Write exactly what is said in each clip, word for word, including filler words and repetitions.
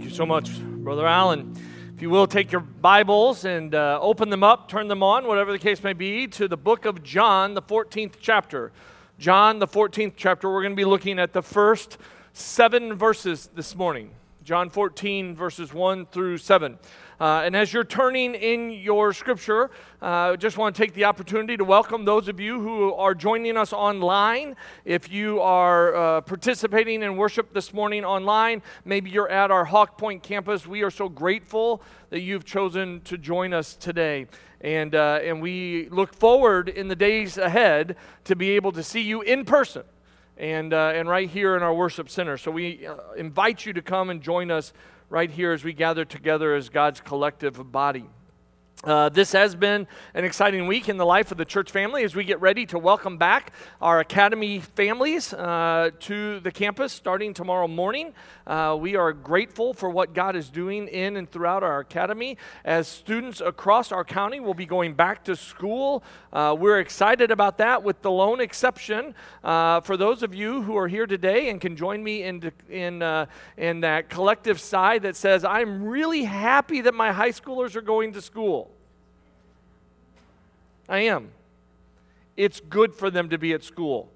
you so much, Brother Allen. If you will, take your Bibles and uh, open them up, turn them on, whatever the case may be, to the book of John, the fourteenth chapter. John, the fourteenth chapter. We're going to be looking at the first seven verses this morning. John fourteen, verses one through seven. Uh, and as you're turning in your scripture, I uh, just want to take the opportunity to welcome those of you who are joining us online. If you are uh, participating in worship this morning online, maybe you're at our Hawk Point campus, we are so grateful that you've chosen to join us today. And, uh, and we look forward in the days ahead to be able to see you in person and, uh, and right here in our worship center. So we uh, invite you to come and join us right here as we gather together as God's collective body. Uh, this has been an exciting week in the life of the church family as we get ready to welcome back our Academy families uh, to the campus starting tomorrow morning. Uh, we are grateful for what God is doing in and throughout our Academy as students across our county will be going back to school. Uh, we're excited about that, with the lone exception uh, for those of you who are here today and can join me in, in, uh, in that collective sigh that says, I'm really happy that my high schoolers are going to school. I am. It's good for them to be at school.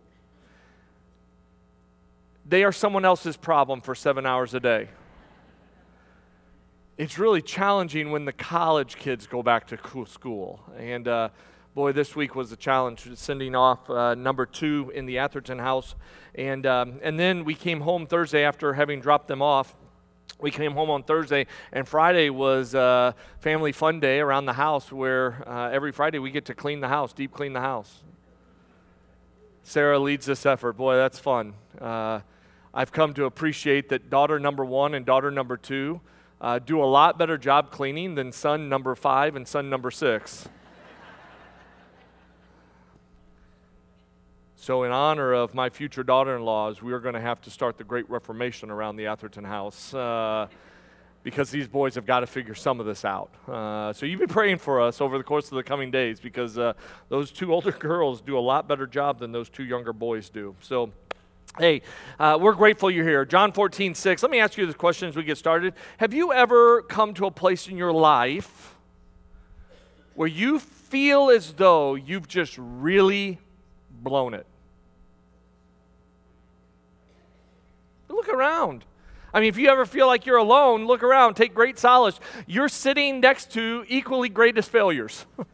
They are someone else's problem for seven hours a day. It's really challenging when the college kids go back to school. And uh, boy, this week was a challenge, sending off uh, number two in the Atherton house. And, um, and then we came home Thursday after having dropped them off. We came home on Thursday, and Friday was uh, family fun day around the house where uh, every Friday we get to clean the house, deep clean the house. Sarah leads this effort. Boy, that's fun. Uh, I've come to appreciate that daughter number one and daughter number two uh, do a lot better job cleaning than son number five and son number six. So in honor of my future daughter-in-laws, we are going to have to start the Great Reformation around the Atherton house uh, because these boys have got to figure some of this out. Uh, so you've been praying for us over the course of the coming days because uh, those two older girls do a lot better job than those two younger boys do. So, hey, uh, we're grateful you're here. John fourteen six. Let me ask you this question as we get started. Have you ever come to a place in your life where you feel as though you've just really blown it? Look around. I mean, if you ever feel like you're alone, look around. Take great solace. You're sitting next to equally greatest failures. Oh,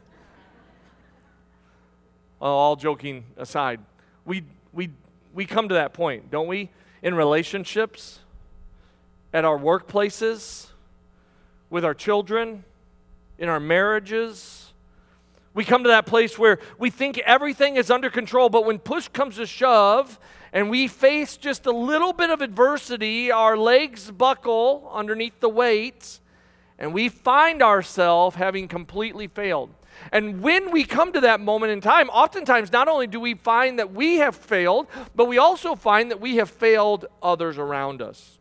all joking aside, we we we come to that point, don't we? In relationships, at our workplaces, with our children, in our marriages. We come to that place where we think everything is under control, but when push comes to shove, and we face just a little bit of adversity, our legs buckle underneath the weight, and we find ourselves having completely failed. And when we come to that moment in time, oftentimes not only do we find that we have failed, but we also find that we have failed others around us.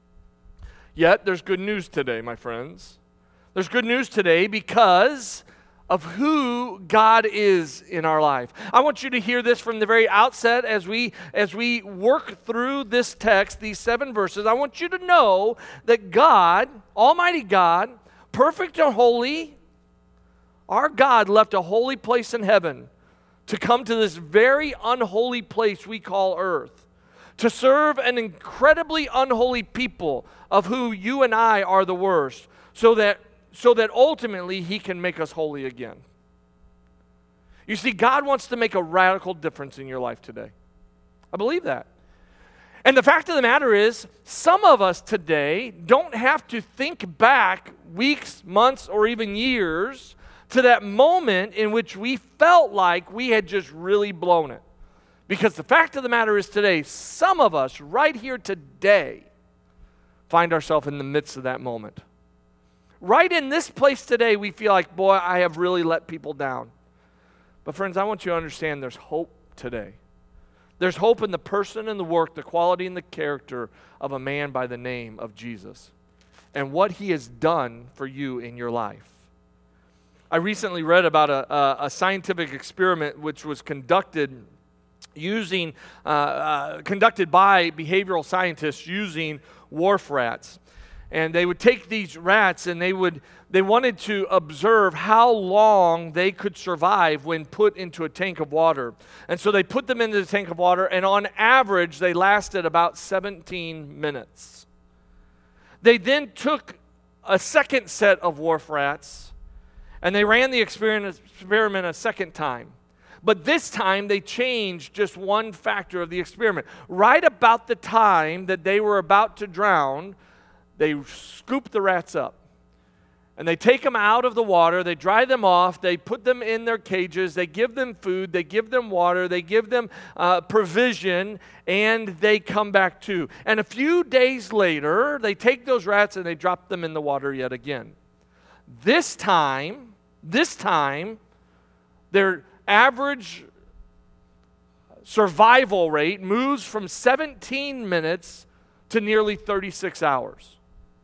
Yet, there's good news today, my friends. There's good news today because of who God is in our life. I want you to hear this from the very outset as we as we work through this text, these seven verses. I want you to know that God, Almighty God, perfect and holy, our God left a holy place in heaven to come to this very unholy place we call earth, to serve an incredibly unholy people of who you and I are the worst, so that so that ultimately He can make us holy again. You see, God wants to make a radical difference in your life today. I believe that. And the fact of the matter is, some of us today don't have to think back weeks, months, or even years to that moment in which we felt like we had just really blown it. Because the fact of the matter is today, some of us right here today find ourselves in the midst of that moment. Right in this place today, we feel like, boy, I have really let people down. But friends, I want you to understand there's hope today. There's hope in the person and the work, the quality and the character of a man by the name of Jesus and what He has done for you in your life. I recently read about a, a, a scientific experiment which was conducted using, uh, uh, conducted by behavioral scientists using wharf rats. And they would take these rats and they would they wanted to observe how long they could survive when put into a tank of water. And so they put them into the tank of water, and on average, they lasted about seventeen minutes. They then took a second set of wharf rats, and they ran the experiment, experiment a second time. But this time, they changed just one factor of the experiment. Right about the time that they were about to drown, they scoop the rats up, and they take them out of the water, they dry them off, they put them in their cages, they give them food, they give them water, they give them uh, provision, and they come back to. And a few days later, they take those rats and they drop them in the water yet again. This time, this time, their average survival rate moves from seventeen minutes to nearly thirty-six hours.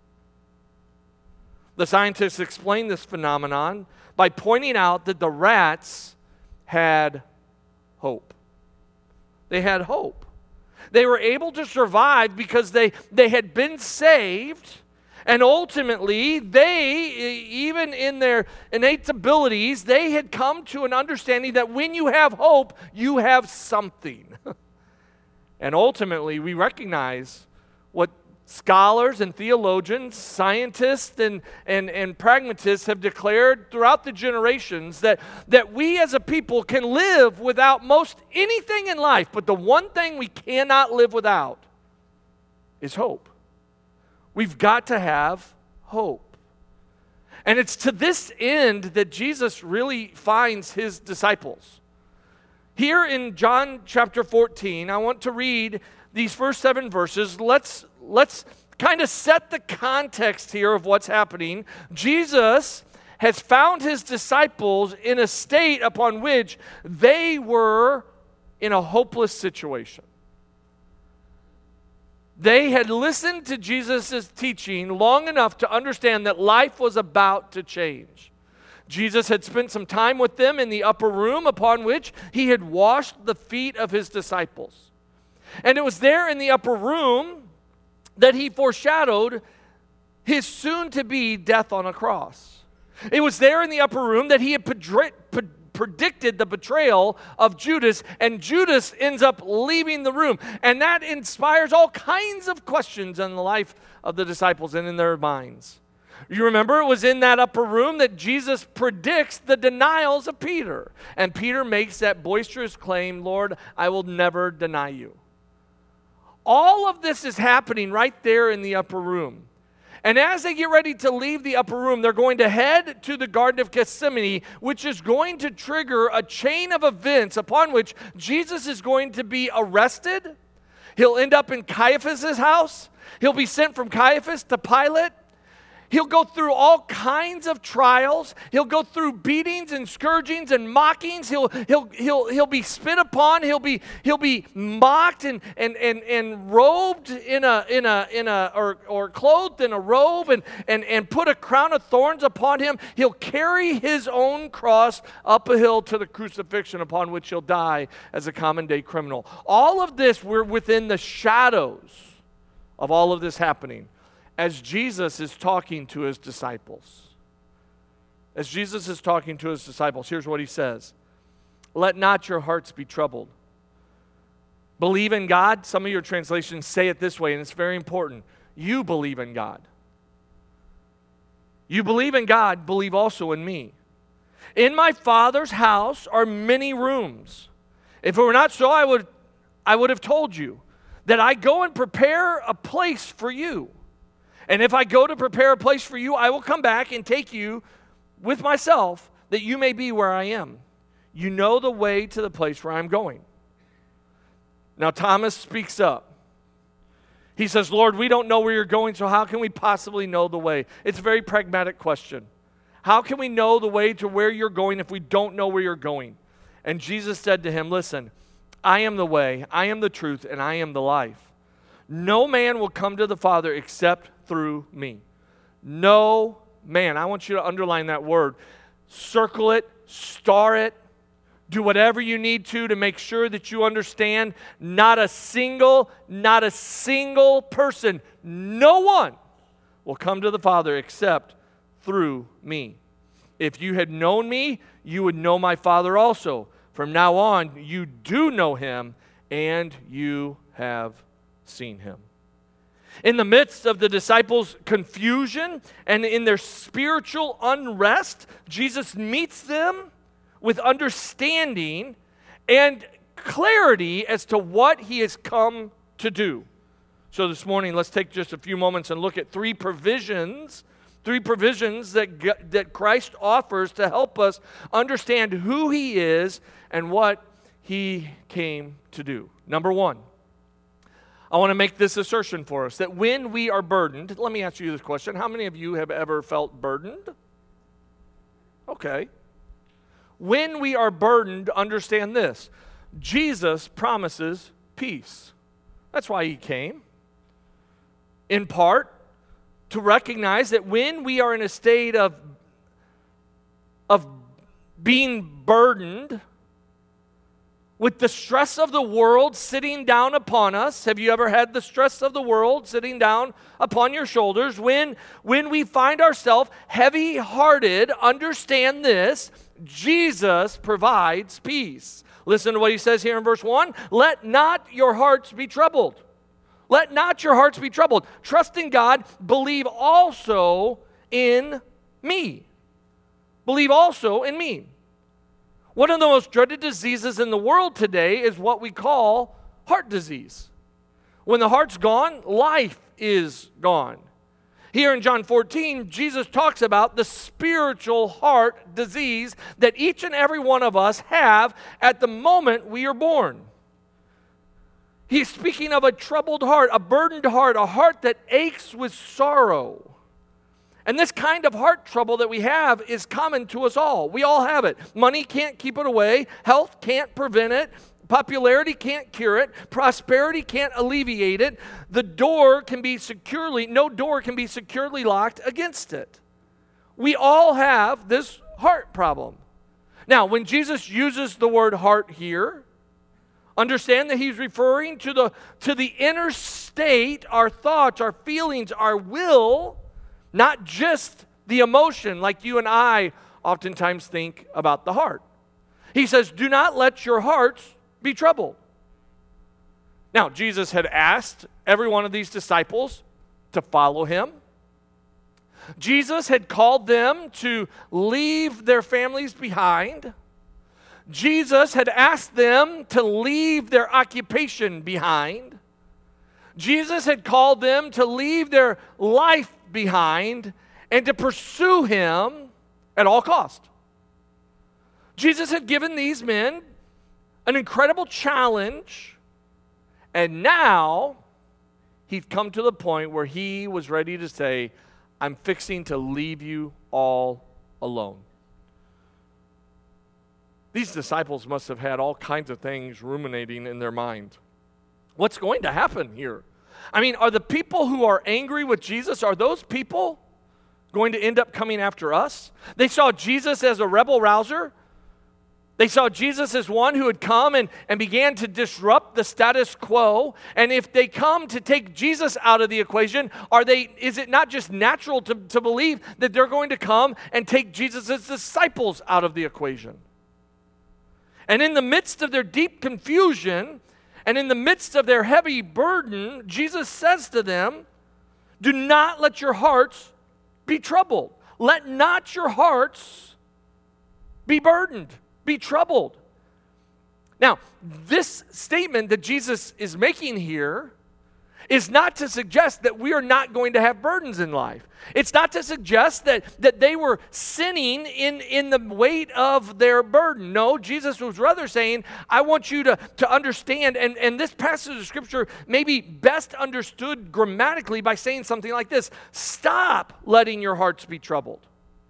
The scientists explain this phenomenon by pointing out that the rats had hope. They had hope. They were able to survive because they, they had been saved, and ultimately, they, even in their innate abilities, they had come to an understanding that when you have hope, you have something. And ultimately, we recognize what scholars and theologians, scientists and, and, and pragmatists have declared throughout the generations that, that we as a people can live without most anything in life, but the one thing we cannot live without is hope. We've got to have hope. And it's to this end that Jesus really finds his disciples. Here in John chapter fourteen, I want to read these first seven verses. Let's Let's kind of set the context here of what's happening. Jesus has found his disciples in a state upon which they were in a hopeless situation. They had listened to Jesus' teaching long enough to understand that life was about to change. Jesus had spent some time with them in the upper room upon which he had washed the feet of his disciples. And it was there in the upper room that he foreshadowed his soon-to-be death on a cross. It was there in the upper room that he had predri- pre- predicted the betrayal of Judas, and Judas ends up leaving the room. And that inspires all kinds of questions in the life of the disciples and in their minds. You remember, it was in that upper room that Jesus predicts the denials of Peter. And Peter makes that boisterous claim, "Lord, I will never deny you." All of this is happening right there in the upper room. And as they get ready to leave the upper room, they're going to head to the Garden of Gethsemane, which is going to trigger a chain of events upon which Jesus is going to be arrested. He'll end up in Caiaphas' house. He'll be sent from Caiaphas to Pilate. He'll go through all kinds of trials. He'll go through beatings and scourgings and mockings. He'll he'll he'll he'll be spit upon. He'll be he'll be mocked and and and, and robed in a in a in a or or clothed in a robe and and and put a crown of thorns upon him. He'll carry his own cross up a hill to the crucifixion, upon which he'll die as a common day criminal. All of this, we're within the shadows of all of this happening. As Jesus is talking to his disciples. As Jesus is talking to his disciples, here's what he says. "Let not your hearts be troubled. Believe in God." Some of your translations say it this way, and it's very important. You believe in God. You believe in God, believe also in me. In my Father's house are many rooms. If it were not so, I would, I would have told you that I go and prepare a place for you. And if I go to prepare a place for you, I will come back and take you with myself, that you may be where I am. You know the way to the place where I'm going. Now Thomas speaks up. He says, "Lord, we don't know where you're going, so how can we possibly know the way?" It's a very pragmatic question. How can we know the way to where you're going if we don't know where you're going? And Jesus said to him, "Listen, I am the way, I am the truth, and I am the life. No man will come to the Father except through me." No man. I want you to underline that word. Circle it, star it. Do whatever you need to to make sure that you understand. Not a single, not a single person, no one will come to the Father except through me. If you had known me, you would know my Father also. From now on, you do know him, and you have seen him. In the midst of the disciples' confusion and in their spiritual unrest, Jesus meets them with understanding and clarity as to what he has come to do. So this morning, let's take just a few moments and look at three provisions, three provisions that, that Christ offers to help us understand who he is and what he came to do. Number one, I want to make this assertion for us, that when we are burdened, let me ask you this question. How many of you have ever felt burdened? Okay. When we are burdened, understand this. Jesus promises peace. That's why he came. In part, to recognize that when we are in a state of, of being burdened with the stress of the world sitting down upon us. Have you ever had the stress of the world sitting down upon your shoulders? When, when we find ourselves heavy-hearted, understand this, Jesus provides peace. Listen to what he says here in verse one. Let not your hearts be troubled. Let not your hearts be troubled. Trust in God. Believe also in me. Believe also in me. One of the most dreaded diseases in the world today is what we call heart disease. When the heart's gone, life is gone. Here in John fourteen, Jesus talks about the spiritual heart disease that each and every one of us have at the moment we are born. He's speaking of a troubled heart, a burdened heart, a heart that aches with sorrow. And this kind of heart trouble that we have is common to us all. We all have it. Money can't keep it away. Health can't prevent it. Popularity can't cure it. Prosperity can't alleviate it. The door can be securely, no door can be securely locked against it. We all have this heart problem. Now, when Jesus uses the word heart here, understand that he's referring to the, to the inner state, our thoughts, our feelings, our will, not just the emotion like you and I oftentimes think about the heart. He says, do not let your hearts be troubled. Now, Jesus had asked every one of these disciples to follow him. Jesus had called them to leave their families behind. Jesus had asked them to leave their occupation behind. Jesus had called them to leave their life behind and to pursue him at all cost. Jesus had given these men an incredible challenge, and now he'd come to the point where he was ready to say, I'm fixing to leave you all alone. These disciples must have had all kinds of things ruminating in their mind. What's going to happen here? I mean, are the people who are angry with Jesus, are those people going to end up coming after us? They saw Jesus as a rebel rouser. They saw Jesus as one who had come and, and began to disrupt the status quo. And if they come to take Jesus out of the equation, are they? Is it not just natural to, to believe that they're going to come and take Jesus' disciples out of the equation? And in the midst of their deep confusion, and in the midst of their heavy burden, Jesus says to them, do not let your hearts be troubled. Let not your hearts be burdened, be troubled. Now, this statement that Jesus is making here is not to suggest that we are not going to have burdens in life. It's not to suggest that, that they were sinning in, in the weight of their burden. No, Jesus was rather saying, I want you to, to understand, and, and this passage of Scripture may be best understood grammatically by saying something like this: stop letting your hearts be troubled.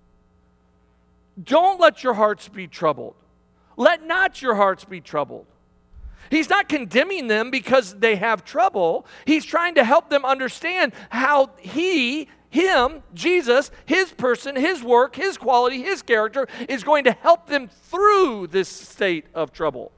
Don't let your hearts be troubled. Let not your hearts be troubled. He's not condemning them because they have trouble. He's trying to help them understand how he, him, Jesus, his person, his work, his quality, his character is going to help them through this state of trouble.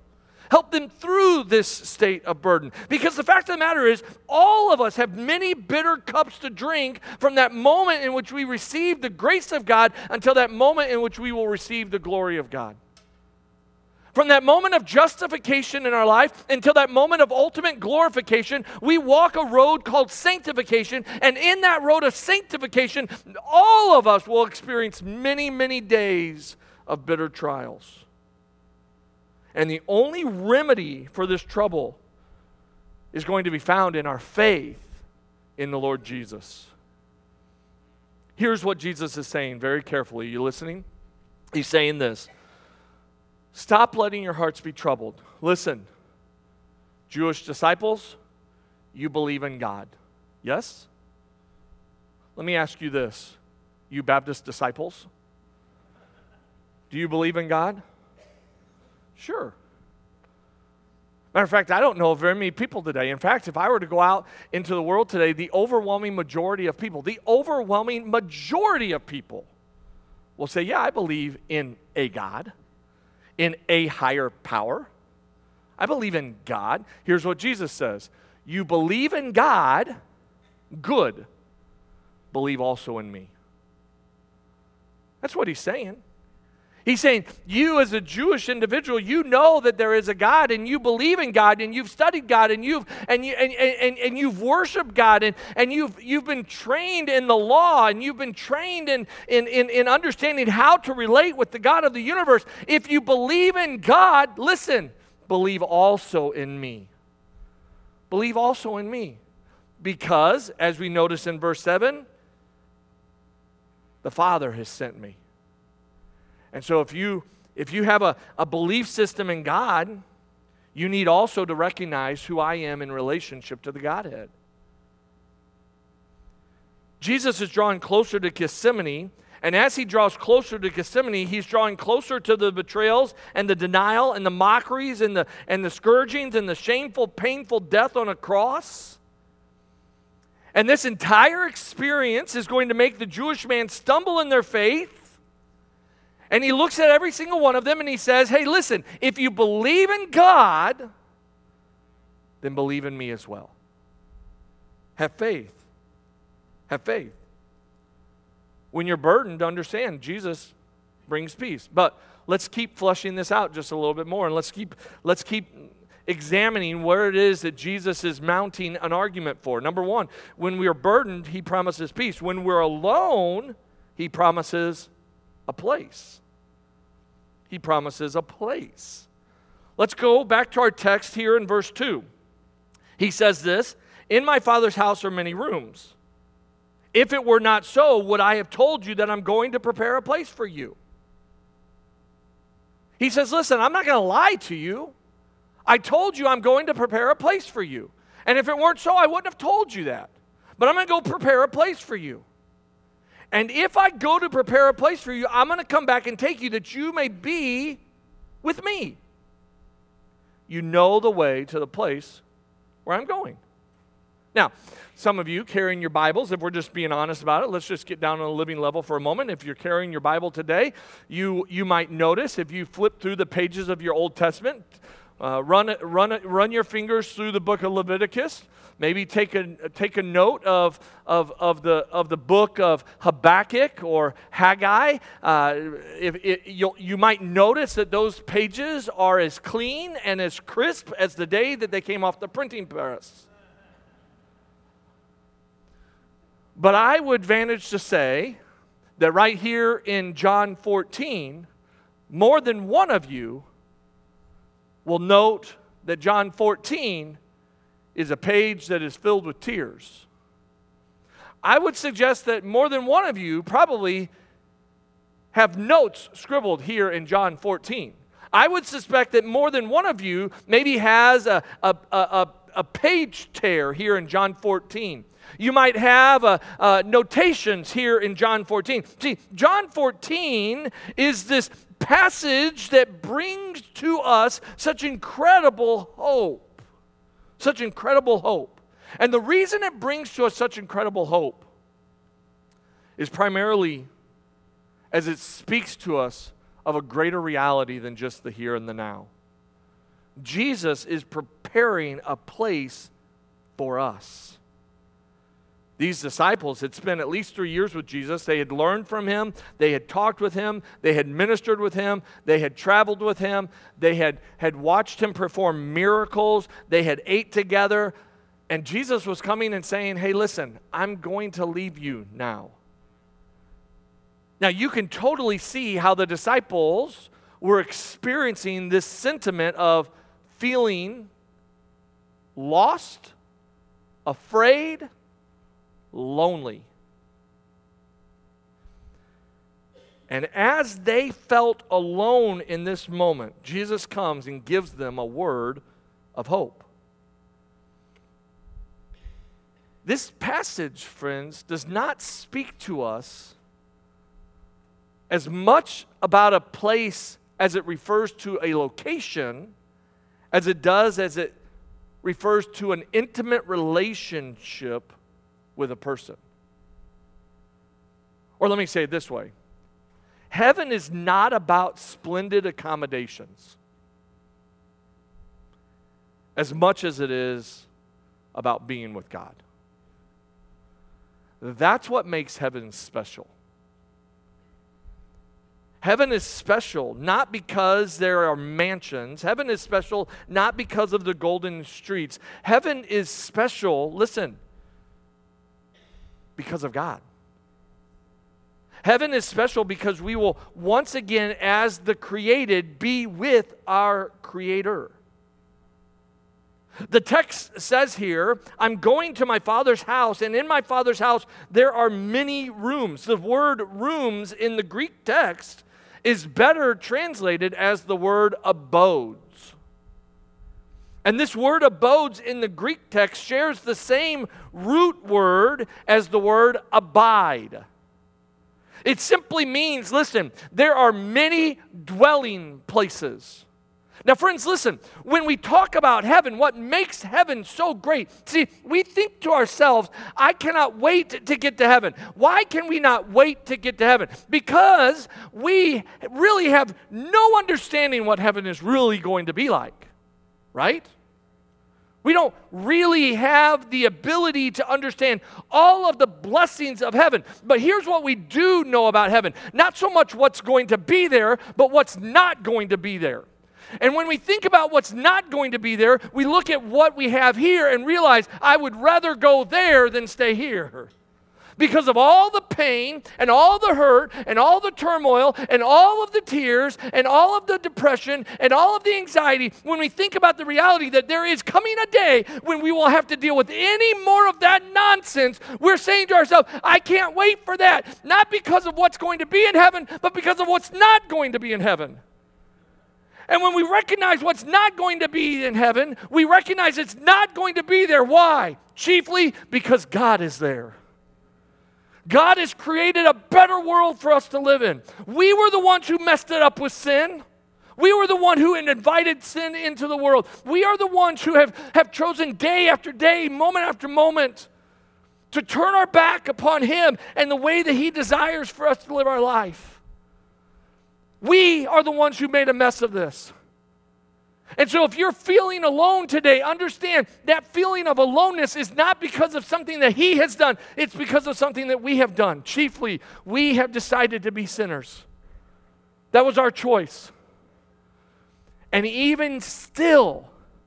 Help them through this state of burden. Because the fact of the matter is, all of us have many bitter cups to drink from that moment in which we receive the grace of God until that moment in which we will receive the glory of God. From that moment of justification in our life until that moment of ultimate glorification, we walk a road called sanctification, and in that road of sanctification, all of us will experience many, many days of bitter trials. And the only remedy for this trouble is going to be found in our faith in the Lord Jesus. Here's what Jesus is saying very carefully. Are you listening? He's saying this. Stop letting your hearts be troubled. Listen, Jewish disciples, you believe in God. Yes? Let me ask you this. You Baptist disciples, do you believe in God? Sure. Matter of fact, I don't know of very many people today. In fact, if I were to go out into the world today, the overwhelming majority of people, the overwhelming majority of people will say, yeah, I believe in a God, in a higher power. I believe in God. Here's what Jesus says. You believe in God, good. Believe also in me. That's what he's saying. He's saying, you as a Jewish individual, you know that there is a God, and you believe in God, and you've studied God, and you've and you and, and, and you've worshiped God, and, and you've you've been trained in the law, and you've been trained in, in, in, in understanding how to relate with the God of the universe. If you believe in God, listen, believe also in me. Believe also in me. Because, as we notice in verse seven, the Father has sent me. And so if you if you have a, a belief system in God, you need also to recognize who I am in relationship to the Godhead. Jesus is drawing closer to Gethsemane, and as he draws closer to Gethsemane, he's drawing closer to the betrayals and the denial and the mockeries and the, and the scourgings and the shameful, painful death on a cross. And this entire experience is going to make the Jewish man stumble in their faith. And he looks at every single one of them and he says, hey, listen, if you believe in God, then believe in me as well. Have faith. Have faith. When you're burdened, understand Jesus brings peace. But let's keep fleshing this out just a little bit more, and let's keep let's keep examining where it is that Jesus is mounting an argument for. Number one, when we are burdened, he promises peace. When we're alone, he promises a place. He promises a place. Let's go back to our text here in verse two. He says this, in my Father's house are many rooms. If it were not so, would I have told you that I'm going to prepare a place for you? He says, listen, I'm not going to lie to you. I told you I'm going to prepare a place for you. And if it weren't so, I wouldn't have told you that. But I'm going to go prepare a place for you. And if I go to prepare a place for you, I'm going to come back and take you that you may be with me. You know the way to the place where I'm going. Now, some of you carrying your Bibles, if we're just being honest about it, let's just get down on a living level for a moment. If you're carrying your Bible today, you, you might notice if you flip through the pages of your Old Testament, uh, run, run, run your fingers through the book of Leviticus. Maybe take a take a note of of of the of the book of Habakkuk or Haggai. Uh, if it, you you might notice that those pages are as clean and as crisp as the day that they came off the printing press. But I would advantage to say that right here in John fourteen, more than one of you will note that John fourteen is a page that is filled with tears. I would suggest that more than one of you probably have notes scribbled here in John fourteen. I would suspect that more than one of you maybe has a, a, a, a page tear here in John fourteen. You might have uh, uh, notations here in John fourteen. See, John fourteen is this passage that brings to us such incredible hope. Such incredible hope. And the reason it brings to us such incredible hope is primarily as it speaks to us of a greater reality than just the here and the now. Jesus is preparing a place for us. These disciples had spent at least three years with Jesus. They had learned from him. They had talked with him. They had ministered with him. They had traveled with him. They had, had watched him perform miracles. They had ate together. And Jesus was coming and saying, hey, listen, I'm going to leave you now. Now, you can totally see how the disciples were experiencing this sentiment of feeling lost, afraid, lonely. And as they felt alone in this moment, Jesus comes and gives them a word of hope. This passage, friends, does not speak to us as much about a place as it refers to a location as it does as it refers to an intimate relationship with a person. Or let me say it this way. Heaven is not about splendid accommodations as much as it is about being with God. That's what makes heaven special. Heaven is special not because there are mansions. Heaven is special not because of the golden streets. Heaven is special, listen, because of God. Heaven is special because we will once again, as the created, be with our Creator. The text says here, I'm going to my Father's house, and in my Father's house there are many rooms. The word rooms in the Greek text is better translated as the word abodes. And this word abodes in the Greek text shares the same root word as the word abide. It simply means, listen, there are many dwelling places. Now, friends, listen, when we talk about heaven, what makes heaven so great? See, we think to ourselves, I cannot wait to get to heaven. Why can we not wait to get to heaven? Because we really have no understanding what heaven is really going to be like, right? We don't really have the ability to understand all of the blessings of heaven. But here's what we do know about heaven. Not so much what's going to be there, but what's not going to be there. And when we think about what's not going to be there, we look at what we have here and realize, I would rather go there than stay here. Because of all the pain and all the hurt and all the turmoil and all of the tears and all of the depression and all of the anxiety, when we think about the reality that there is coming a day when we will have to deal with any more of that nonsense, we're saying to ourselves, I can't wait for that. Not because of what's going to be in heaven, but because of what's not going to be in heaven. And when we recognize what's not going to be in heaven, we recognize it's not going to be there. Why? Chiefly because God is there. God has created a better world for us to live in. We were the ones who messed it up with sin. We were the one who invited sin into the world. We are the ones who have, have chosen day after day, moment after moment, to turn our back upon Him and the way that He desires for us to live our life. We are the ones who made a mess of this. And so if you're feeling alone today, understand that feeling of aloneness is not because of something that He has done. It's because of something that we have done. Chiefly, we have decided to be sinners. That was our choice. And even still,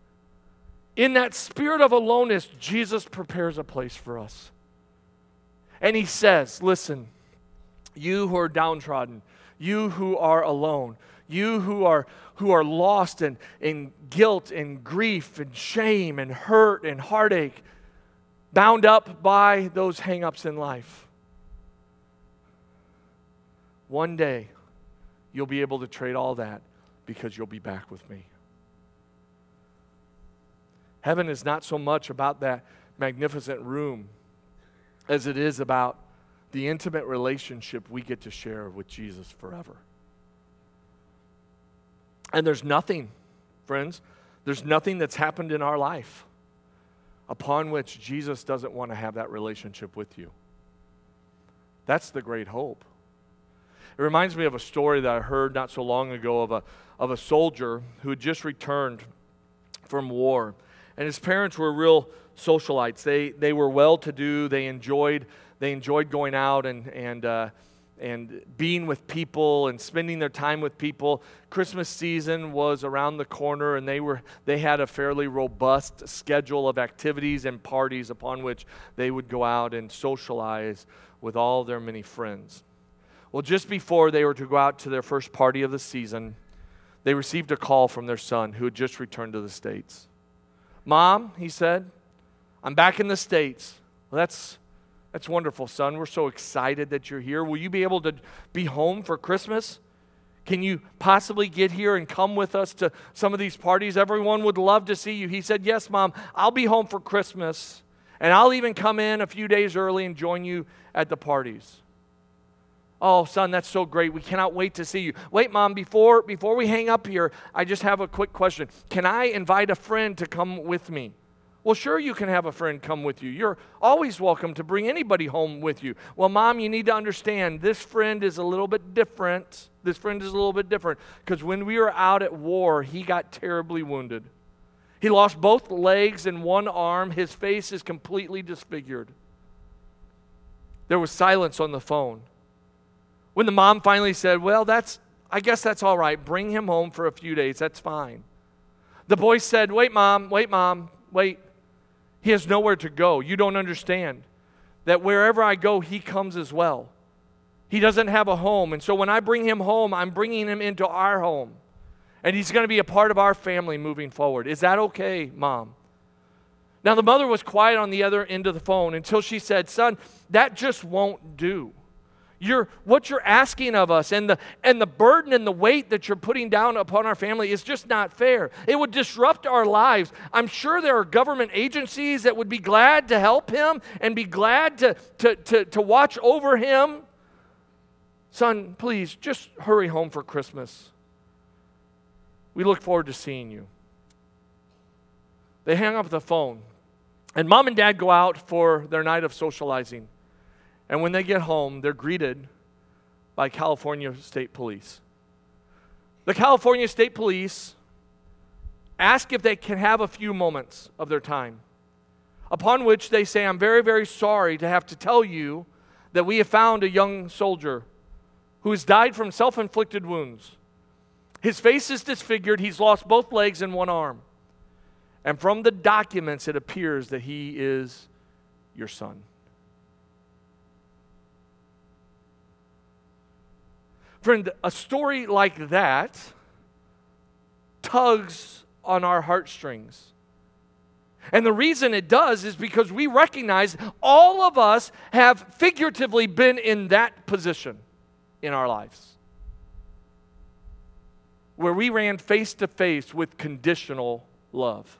in that spirit of aloneness, Jesus prepares a place for us. And He says, listen, you who are downtrodden, you who are alone, you who are who are lost in, in guilt and grief and shame and hurt and heartache, bound up by those hang-ups in life. One day, you'll be able to trade all that because you'll be back with me. Heaven is not so much about that magnificent room as it is about the intimate relationship we get to share with Jesus forever. And there's nothing, friends, there's nothing that's happened in our life upon which Jesus doesn't want to have that relationship with you. That's the great hope. It reminds me of a story that I heard not so long ago of a, of a soldier who had just returned from war. And his parents were real socialites. They they were well-to-do. They enjoyed they enjoyed going out and and uh, and being with people and spending their time with people. Christmas season was around the corner, and they were they had a fairly robust schedule of activities and parties upon which they would go out and socialize with all their many friends. Well, just before they were to go out to their first party of the season, they received a call from their son who had just returned to the States. "Mom," he said, "I'm back in the States." "Well, that's that's wonderful, son. We're so excited that you're here. Will you be able to be home for Christmas? Can you possibly get here and come with us to some of these parties? Everyone would love to see you." He said, "Yes, Mom, I'll be home for Christmas, and I'll even come in a few days early and join you at the parties." "Oh, son, that's so great. We cannot wait to see you." "Wait, Mom, before, before we hang up here, I just have a quick question. Can I invite a friend to come with me?" "Well, sure, you can have a friend come with you. You're always welcome to bring anybody home with you." "Well, Mom, you need to understand, this friend is a little bit different. This friend is a little bit different because when we were out at war, he got terribly wounded. He lost both legs and one arm. His face is completely disfigured." There was silence on the phone. When the mom finally said, "Well, that's, I guess that's all right. Bring him home for a few days. That's fine." The boy said, "Wait, Mom, wait, Mom, wait. He has nowhere to go. You don't understand that wherever I go, he comes as well. He doesn't have a home. And so when I bring him home, I'm bringing him into our home. And he's going to be a part of our family moving forward. Is that okay, Mom?" Now, the mother was quiet on the other end of the phone until she said, "Son, that just won't do. You're, what you're asking of us and the, and the burden and the weight that you're putting down upon our family is just not fair. It would disrupt our lives. I'm sure there are government agencies that would be glad to help him and be glad to, to, to, to watch over him. Son, please, just hurry home for Christmas. We look forward to seeing you." They hang up the phone, and Mom and Dad go out for their night of socializing. And when they get home, they're greeted by California State Police. The California State Police ask if they can have a few moments of their time, upon which they say, "I'm very, very sorry to have to tell you that we have found a young soldier who has died from self-inflicted wounds. His face is disfigured. He's lost both legs and one arm. And from the documents, it appears that he is your son." Friend, a story like that tugs on our heartstrings. And the reason it does is because we recognize all of us have figuratively been in that position in our lives, where we ran face to face with conditional love.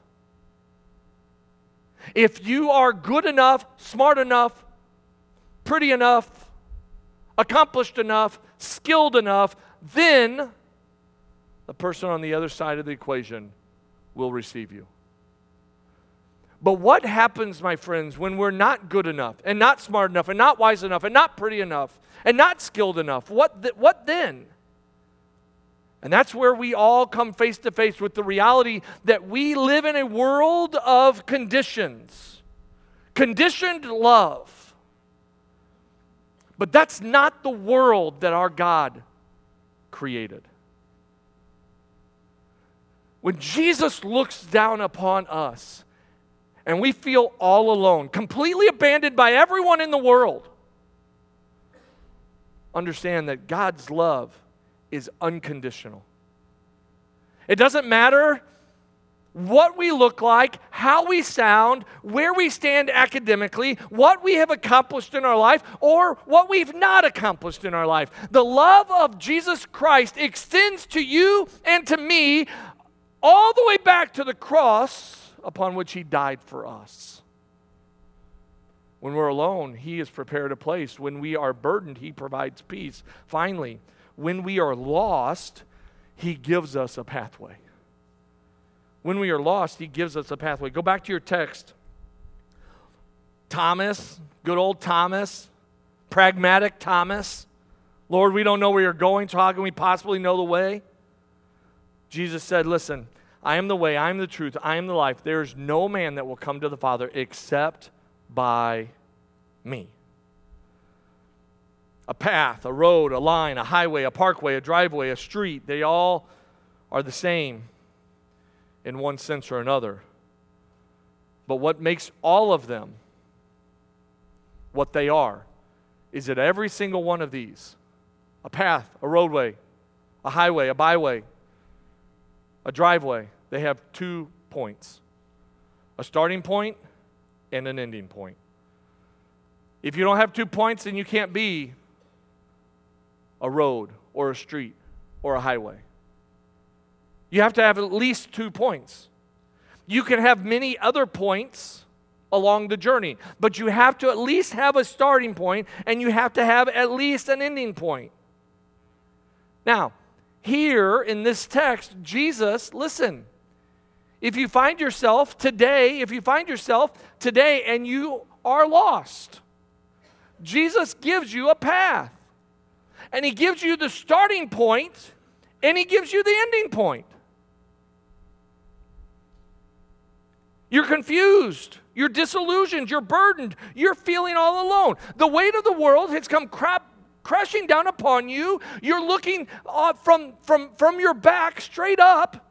If you are good enough, smart enough, pretty enough, accomplished enough, skilled enough, then the person on the other side of the equation will receive you. But what happens, my friends, when we're not good enough and not smart enough and not wise enough and not pretty enough and not skilled enough? What, th- what then? And that's where we all come face to face with the reality that we live in a world of conditions, conditioned love. But that's not the world that our God created. When Jesus looks down upon us and we feel all alone, completely abandoned by everyone in the world, understand that God's love is unconditional. It doesn't matter what we look like, how we sound, where we stand academically, what we have accomplished in our life, or what we've not accomplished in our life. The love of Jesus Christ extends to you and to me all the way back to the cross upon which He died for us. When we're alone, He has prepared a place. When we are burdened, He provides peace. Finally, when we are lost, He gives us a pathway. When we are lost, He gives us a pathway. Go back to your text. Thomas, good old Thomas, pragmatic Thomas. "Lord, we don't know where you're going, so how can we possibly know the way?" Jesus said, "Listen, I am the way, I am the truth, I am the life. There is no man that will come to the Father except by me. A path, a road, a line, a highway, a parkway, a driveway, a street, they all are the same in one sense or another. But what makes all of them what they are is that every single one of these, a path, a roadway, a highway, a byway, a driveway, they have two points. A starting point and an ending point. If you don't have two points, then you can't be a road or a street or a highway. You have to have at least two points. You can have many other points along the journey, but you have to at least have a starting point, and you have to have at least an ending point. Now, here in this text, Jesus, listen, if you find yourself today, if you find yourself today and you are lost, Jesus gives you a path. And he gives you the starting point, and he gives you the ending point. You're confused. You're disillusioned. You're burdened. You're feeling all alone. The weight of the world has come crap, crashing down upon you. You're looking uh, from, from, from your back straight up.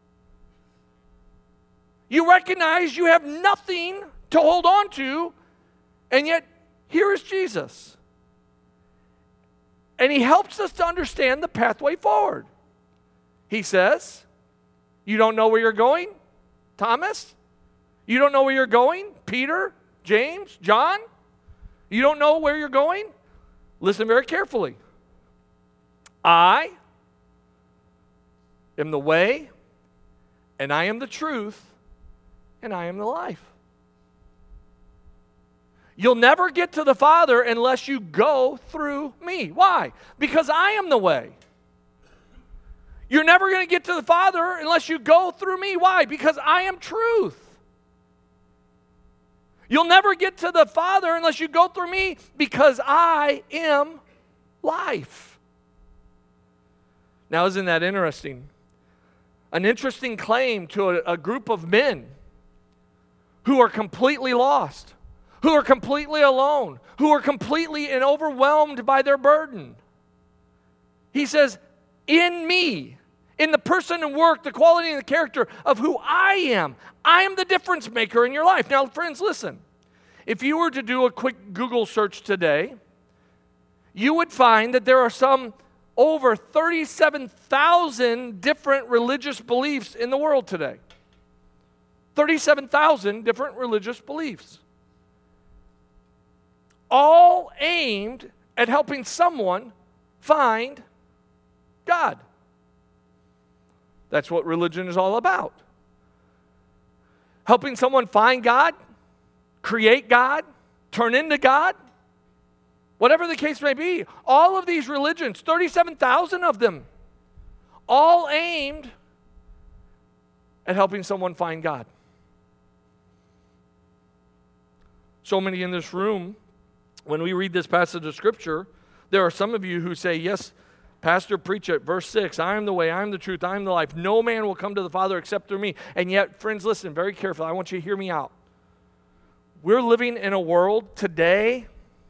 You recognize you have nothing to hold on to, and yet here is Jesus. And he helps us to understand the pathway forward. He says, you don't know where you're going, Thomas? You don't know where you're going, Peter, James, John? You don't know where you're going? Listen very carefully. I am the way, and I am the truth, and I am the life. You'll never get to the Father unless you go through me. Why? Because I am the way. You're never going to get to the Father unless you go through me. Why? Because I am truth. You'll never get to the Father unless you go through me, because I am life. Now, isn't that interesting? An interesting claim to a, a group of men who are completely lost, who are completely alone, who are completely and overwhelmed by their burden. He says, in me, in the person and work, the quality and the character of who I am, I am the difference maker in your life. Now, friends, listen. If you were to do a quick Google search today, you would find that there are some over thirty-seven thousand different religious beliefs in the world today. thirty-seven thousand different religious beliefs. All aimed at helping someone find God. That's what religion is all about. Helping someone find God, create God, turn into God, whatever the case may be. All of these religions, thirty-seven thousand of them, all aimed at helping someone find God. So many in this room, when we read this passage of Scripture, there are some of you who say, yes, Pastor, preach it. Verse six, I am the way, I am the truth, I am the life. No man will come to the Father except through me. And yet, friends, listen very carefully. I want you to hear me out. We're living in a world today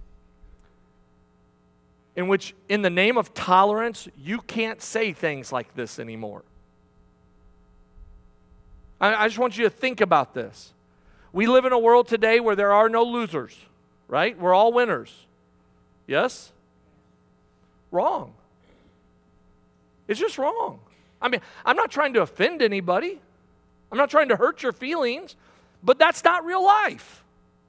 in which, in the name of tolerance, you can't say things like this anymore. I, I just want you to think about this. We live in a world today where there are no losers, right? We're all winners. Yes? Wrong. It's just wrong. I mean, I'm not trying to offend anybody. I'm not trying to hurt your feelings, but that's not real life.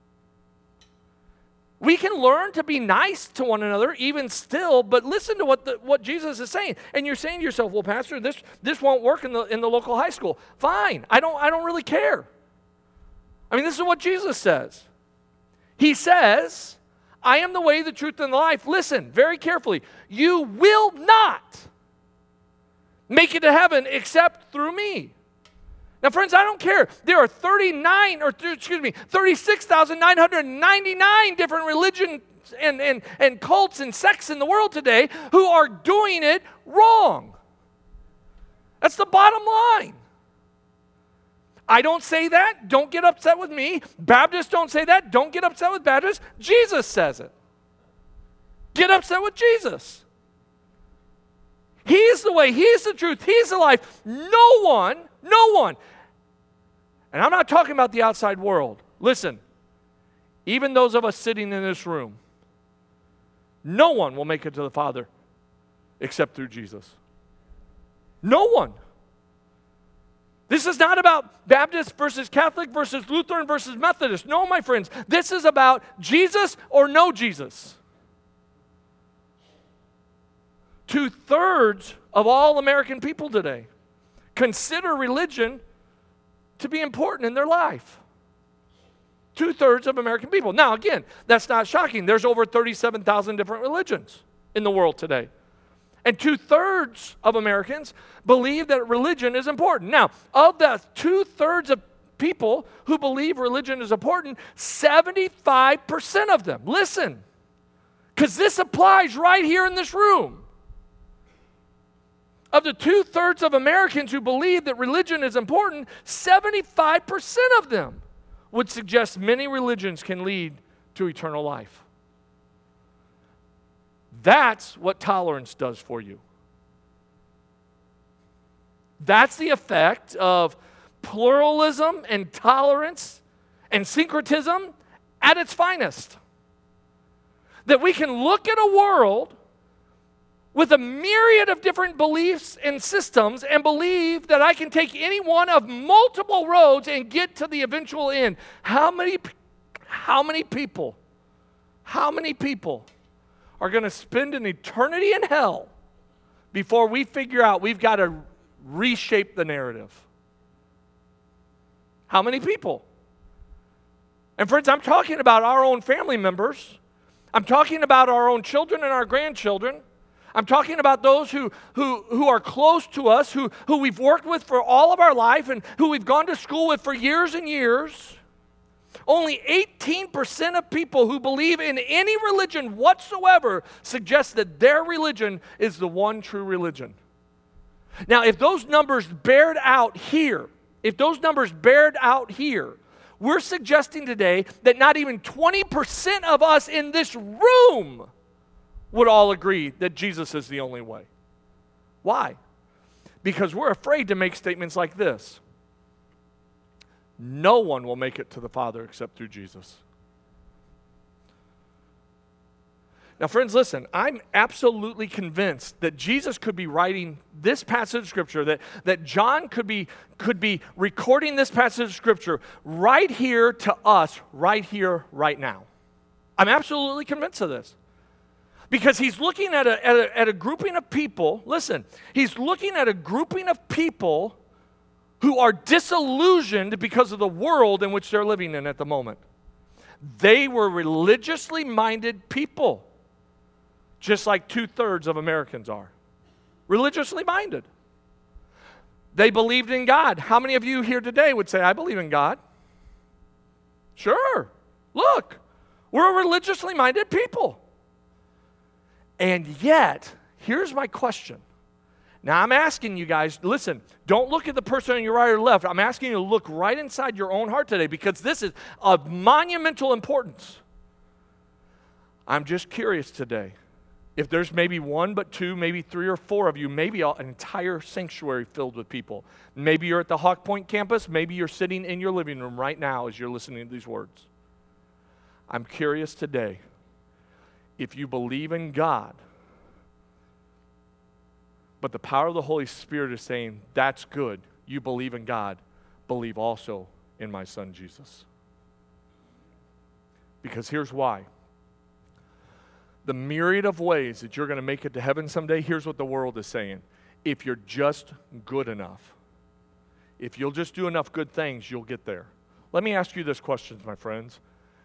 We can learn to be nice to one another even still, but listen to what the, what Jesus is saying. And you're saying to yourself, well, Pastor, this, this won't work in the, in the local high school. Fine. I don't, I don't really care. I mean, this is what Jesus says. He says, I am the way, the truth, and the life. Listen very carefully. You will not make it to heaven except through me. Now, friends, I don't care. There are thirty-nine, or excuse me, thirty-six thousand nine hundred ninety-nine different religions and, and, and cults and sects in the world today who are doing it wrong. That's the bottom line. I don't say that. Don't get upset with me. Baptists don't say that. Don't get upset with Baptists. Jesus says it. Get upset with Jesus. He's the way. He's the truth. He's the life. No one, no one. And I'm not talking about the outside world. Listen, even those of us sitting in this room, no one will make it to the Father except through Jesus. No one. This is not about Baptist versus Catholic versus Lutheran versus Methodist. No, my friends. This is about Jesus or no Jesus. Two-thirds of all American people today consider religion to be important in their life. Two-thirds of American people. Now, again, that's not shocking. There's over thirty-seven thousand different religions in the world today. And two-thirds of Americans believe that religion is important. Now, of the two-thirds of people who believe religion is important, seventy-five percent of them, listen, because this applies right here in this room. Of the two-thirds of Americans who believe that religion is important, seventy-five percent of them would suggest many religions can lead to eternal life. That's what tolerance does for you. That's the effect of pluralism and tolerance and syncretism at its finest. That we can look at a world with a myriad of different beliefs and systems and believe that I can take any one of multiple roads and get to the eventual end. How many, how many people, how many people are going to spend an eternity in hell before we figure out we've got to reshape the narrative? How many people? And friends, I'm talking about our own family members. I'm talking about our own children and our grandchildren. I'm talking about those who, who, who are close to us, who, who we've worked with for all of our life and who we've gone to school with for years and years. Only eighteen percent of people who believe in any religion whatsoever suggest that their religion is the one true religion. Now, if those numbers bared out here, if those numbers bared out here, we're suggesting today that not even twenty percent of us in this room would all agree that Jesus is the only way. Why? Because we're afraid to make statements like this. No one will make it to the Father except through Jesus. Now, friends, listen, I'm absolutely convinced that Jesus could be writing this passage of Scripture, that, that John could be, could be recording this passage of Scripture right here to us, right here, right now. I'm absolutely convinced of this. Because he's looking at a, at a, at a grouping of people, listen, he's looking at a grouping of people who are disillusioned because of the world in which they're living in at the moment. They were religiously minded people, just like two-thirds of Americans are. Religiously minded. They believed in God. How many of you here today would say, I believe in God? Sure. Look, we're a religiously minded people. And yet, here's my question. Now, I'm asking you guys, listen, don't look at the person on your right or left. I'm asking you to look right inside your own heart today because this is of monumental importance. I'm just curious today. If there's maybe one, but two, maybe three or four of you, maybe an entire sanctuary filled with people. Maybe you're at the Hawk Point campus. Maybe you're sitting in your living room right now as you're listening to these words. I'm curious today. If you believe in God, but the power of the Holy Spirit is saying, that's good. You believe in God. Believe also in my Son, Jesus. Because here's why. The myriad of ways that you're going to make it to heaven someday, here's what the world is saying. If you're just good enough, if you'll just do enough good things, you'll get there. Let me ask you this question, my friends.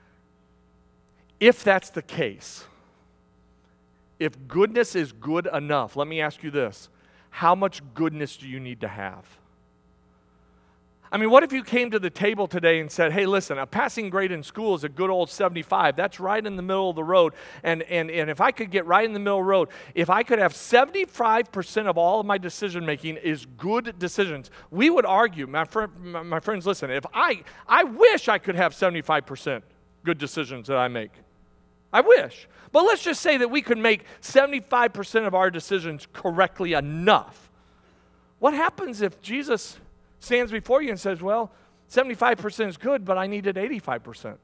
If that's the case, if goodness is good enough, let me ask you this. How much goodness do you need to have? I mean, what if you came to the table today and said, hey, listen, a passing grade in school is a good old seventy-five. That's right in the middle of the road. And, and, and if I could get right in the middle of the road, if I could have seventy-five percent of all of my decision-making is good decisions, we would argue, my, friend, my, my friends, listen, if I, I wish I could have seventy-five percent good decisions that I make. I wish. But let's just say that we could make seventy-five percent of our decisions correctly enough. What happens if Jesus stands before you and says, well, seventy-five percent is good, but I needed eighty-five percent.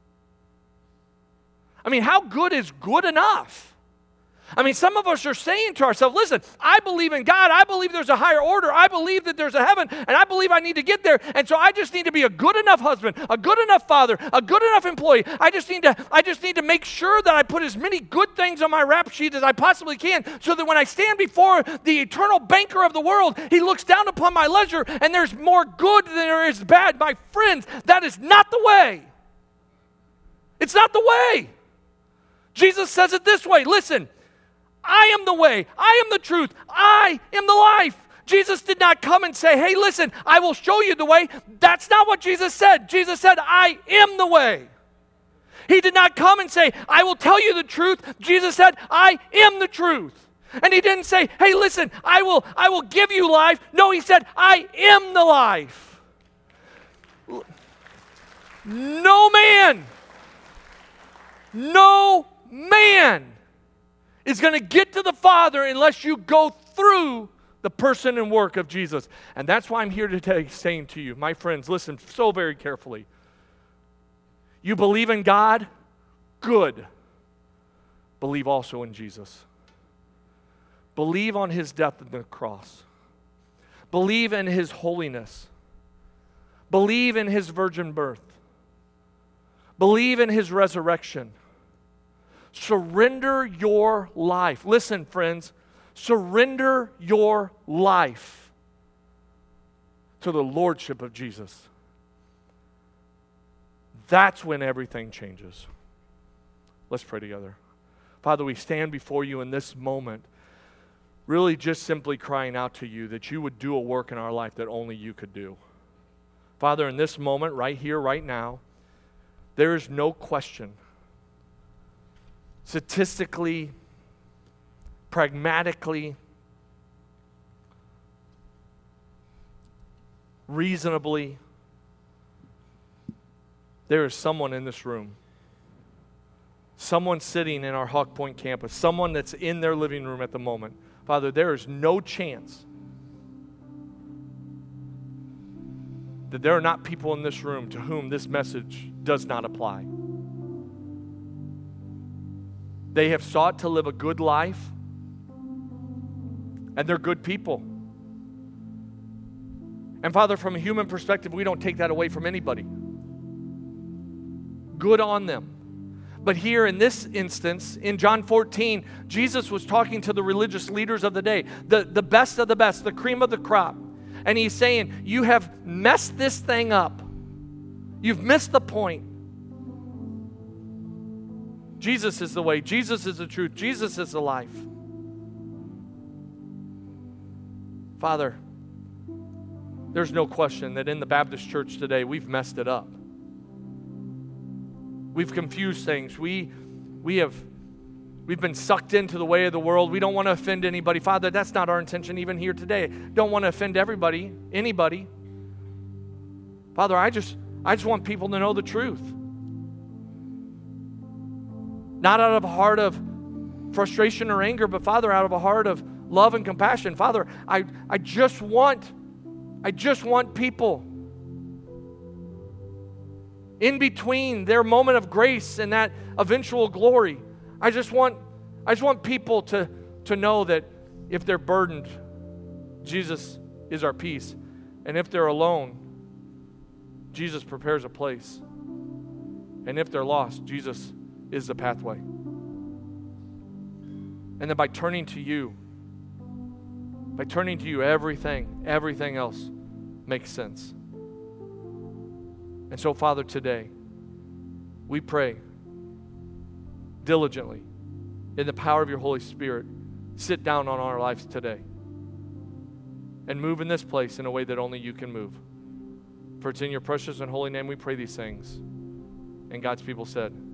I mean, how good is good enough? I mean, some of us are saying to ourselves, listen, I believe in God. I believe there's a higher order. I believe that there's a heaven, and I believe I need to get there. And so I just need to be a good enough husband, a good enough father, a good enough employee. I just need to, I just need to make sure that I put as many good things on my rap sheet as I possibly can so that when I stand before the eternal banker of the world, he looks down upon my ledger and there's more good than there is bad. My friends, that is not the way. It's not the way. Jesus says it this way. Listen, I am the way, I am the truth, I am the life. Jesus did not come and say, hey, listen, I will show you the way. That's not what Jesus said. Jesus said, I am the way. He did not come and say, I will tell you the truth. Jesus said, I am the truth. And he didn't say, hey, listen, I will, I will give you life. No, he said, I am the life. No man, no man is going to get to the Father unless you go through the person and work of Jesus. And that's why I'm here today saying to you, my friends, listen so very carefully. You believe in God? Good. Believe also in Jesus. Believe on his death on the cross. Believe in his holiness. Believe in his virgin birth. Believe in his resurrection. Surrender your life. Listen, friends, surrender your life to the lordship of Jesus. That's when everything changes. Let's pray together. Father, we stand before you in this moment, really just simply crying out to you that you would do a work in our life that only you could do. Father, in this moment, right here, right now, there is no question, statistically, pragmatically, reasonably, there is someone in this room, someone sitting in our Hawk Point campus, someone that's in their living room at the moment. Father, there is no chance that there are not people in this room to whom this message does not apply. They have sought to live a good life, and they're good people. And Father, from a human perspective, we don't take that away from anybody. Good on them. But here in this instance, in John fourteen, Jesus was talking to the religious leaders of the day, the, the best of the best, the cream of the crop. And he's saying, you have messed this thing up. You've missed the point. Jesus is the way. Jesus is the truth. Jesus is the life. Father, there's no question that in the Baptist church today, we've messed it up. We've confused things. We, we have, we've been sucked into the way of the world. We don't want to offend anybody. Father, that's not our intention even here today. Don't want to offend everybody, anybody. Father, I just, I just want people to know the truth. Not out of a heart of frustration or anger, but Father, out of a heart of love and compassion. Father, I, I just want, I just want people in between their moment of grace and that eventual glory. I just want, I just want people to, to know that if they're burdened, Jesus is our peace. And if they're alone, Jesus prepares a place. And if they're lost, Jesus is the pathway. And then by turning to you, by turning to you, everything, everything else makes sense. And so, Father, today, we pray diligently in the power of your Holy Spirit, sit down on our lives today and move in this place in a way that only you can move. For it's in your precious and holy name we pray these things. And God's people said,